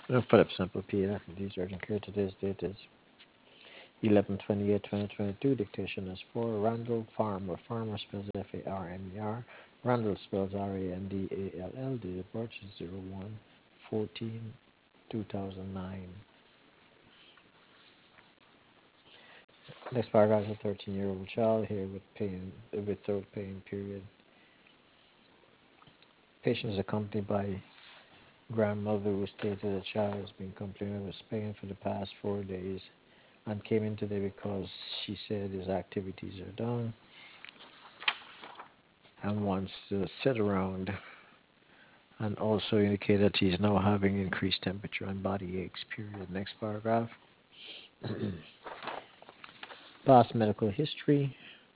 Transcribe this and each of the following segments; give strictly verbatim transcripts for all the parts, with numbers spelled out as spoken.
Uh, Philip Simple P. These urgent care. Today's date is eleven twenty-eight twenty twenty-two. Dictation is for Randall Farmer. Farmer spells F A R M E R. Randall spells R A N D A L L. Date of birth is zero one fourteen two thousand nine. Next paragraph is a thirteen year old child here with pain, with throat pain, period. Patient is accompanied by grandmother who stated the child has been complaining of pain for the past four days and came in today because she said his activities are done and wants to sit around, and also indicated that he's now having increased temperature and body aches, period. Next paragraph. Past medical history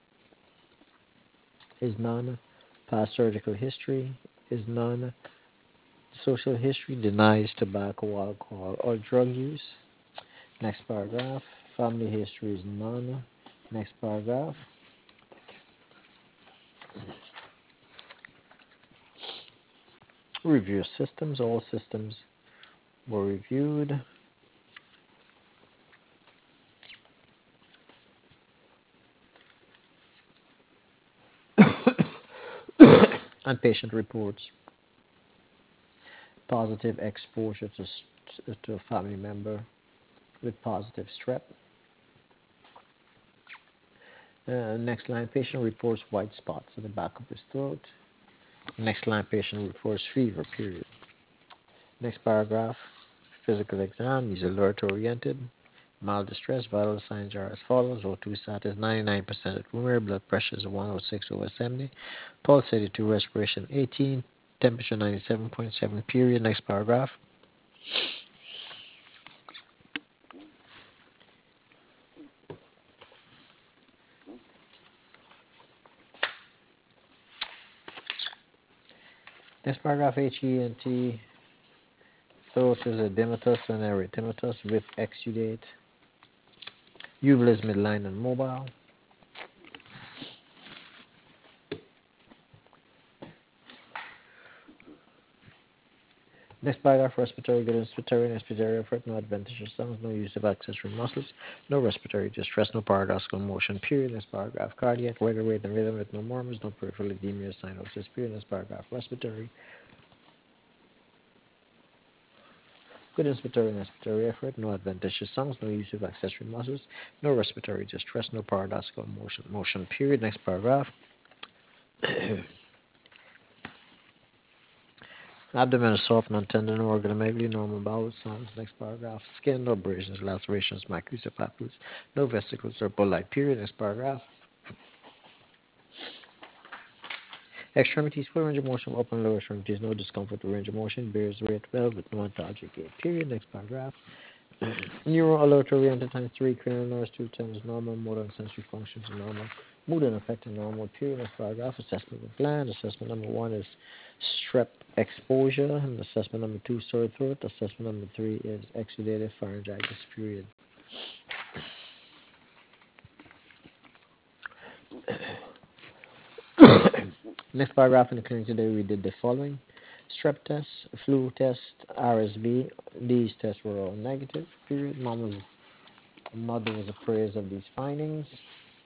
is none. Past surgical history is none. Social history denies tobacco, alcohol, or drug use. Next paragraph. Family history is none. Next paragraph. Review systems. All systems were reviewed. And patient reports positive exposure to, to a family member with positive strep. Uh, next line, patient reports white spots in the back of his throat. Next line, patient reports fever, period. Next paragraph, physical exam, he's alert oriented. Mild distress, vital signs are as follows. O two sat is ninety-nine percent at room air, blood pressure is one oh six over seventy, pulse eighty-two, respiration eighteen, temperature ninety-seven point seven, period. Next paragraph. Next paragraph, H E N T, throat is edematous and erythematous with exudate. Uvula is midline and mobile. Next paragraph, respiratory, good inspiratory, and expiratory effort, no adventitious sounds, no use of accessory muscles, no respiratory distress, no paradoxical motion, period. Next paragraph, cardiac, regular rate and rhythm with no murmurs, no peripheral edema, cyanosis, period. Next paragraph, respiratory, good inspiratory and expiratory effort, no adventitious sounds, no use of accessory muscles, no respiratory distress, no paradoxical motion, motion, period. Next paragraph, abdomen is soft, non-tender, no organomegaly, normal bowel sounds. Next paragraph. Skin, no abrasions, lacerations, macula, papules, no vesicles or bulli. Period. Next paragraph. Extremities, full range of motion, upper and lower extremities, no discomfort or range of motion, bears rate well with no ontologic gait. Period. Next paragraph. Neural alert oriented times three, cranial nerves two times normal, motor and sensory functions are normal, mood and affecting normal. Period. Next paragraph. Assessment of gland. Assessment number one is strep exposure, and assessment number two, sore throat. Assessment number three is exudative pharyngitis. Period. Next paragraph in the clinic today, we did the following: strep test, flu test, R S V. These tests were all negative. Period. Mom was, mother was appraised of these findings.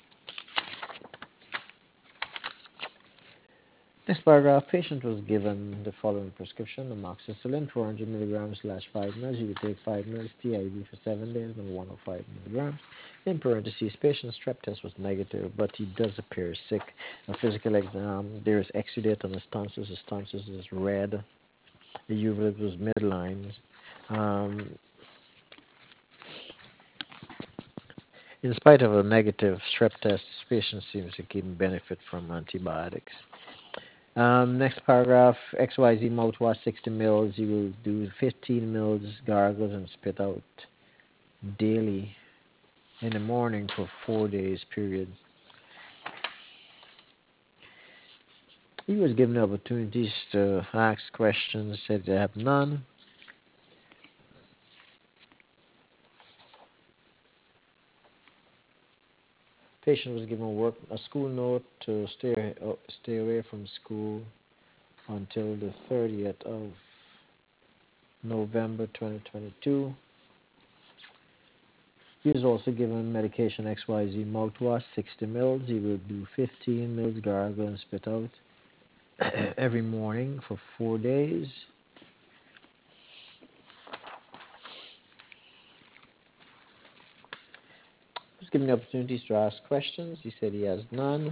Next paragraph, patient was given the following prescription: amoxicillin, four hundred milligrams slash five mils. You would take five mils T I V for seven days and one hundred five milligrams. In parentheses, patient's strep test was negative, but he does appear sick. A physical exam, there is exudate on his tonsils. His tonsils is red. The uvula was midline. Um, in spite of a negative strep test, this patient seems to keep benefit from antibiotics. Um, next paragraph, X Y Z mouthwash sixty mils. You will do fifteen mils gargles and spit out daily in the morning for four days period. He was given opportunities to ask questions, said they have none. Patient was given work a school note to stay uh, stay away from school until the thirtieth of November twenty twenty-two. He was also given medication X Y Z mouthwash, sixty mils. He will do fifteen mils gargle and spit out every morning for four days. He was given the opportunities to ask questions. He said he has none.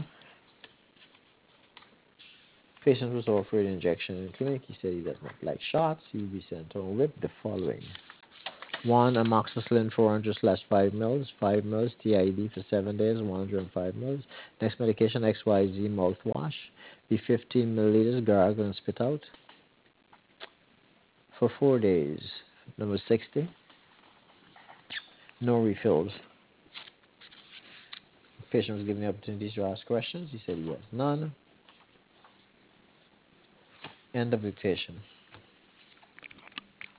Patient was offered injection in clinic. He said he does not like shots. He will be sent home with the following. One, amoxicillin four hundred slash five mils, five mils, T I D for seven days, one hundred five mils. Next medication, X Y Z mouthwash, be fifteen milliliters, gargle and spit out for four days. Number sixty, no refills. The patient was given the opportunity to ask questions. He said he has none. End of dictation.